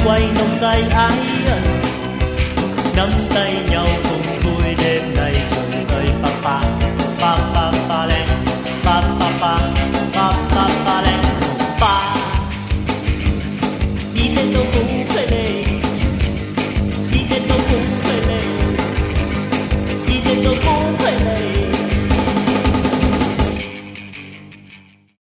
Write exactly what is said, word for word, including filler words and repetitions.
quay nồng say ái ân, nắm tay nhau cùng